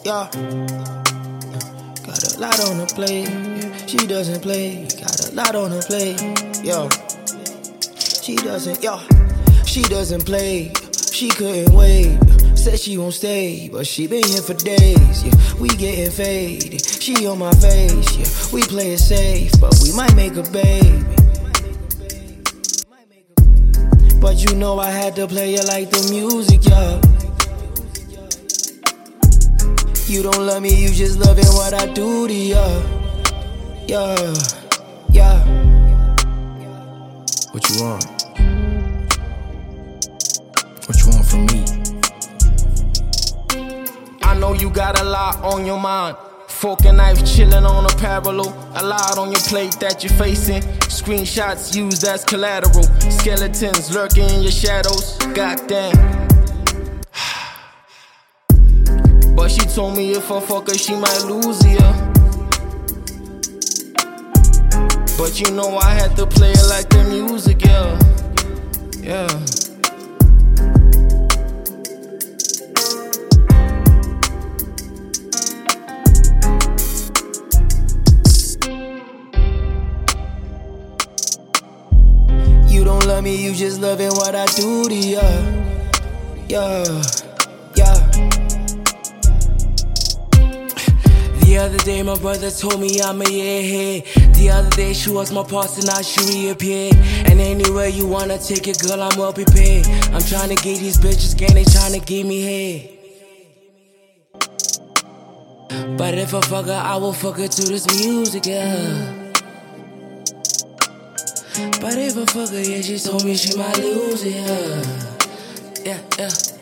yeah. Got a lot on her plate, she doesn't play. Got a lot on her plate, yo. She doesn't play, she couldn't wait. Said she won't stay, but she been here for days, yeah. We getting faded, she on my face, yeah. We play it safe, but we might make a baby. But you know I had to play it like the music, yeah. You don't love me, you just loving what I do to ya. Yeah, yeah. What you want? What you want from me? I know you got a lot on your mind. Fork and knife chilling on a parallel. A lot on your plate that you're facing. Screenshots used as collateral. Skeletons lurking in your shadows. Goddamn. But she told me if I fuck her, she might lose ya. But you know I had to play it like the music, yeah. Yeah. You don't love me, you just loving what I do to ya. Yeah, yeah. The other day my brother told me I'm a airhead. The other day she was my parts and now she reappeared. And anywhere you wanna take it, girl, I'm well prepared. I'm trying to get these bitches gang, they trying to give me head. But if I fuck her, I will fuck her to this music, yeah. But if I fuck her, yeah, she told me she might lose it, yeah. Yeah, yeah.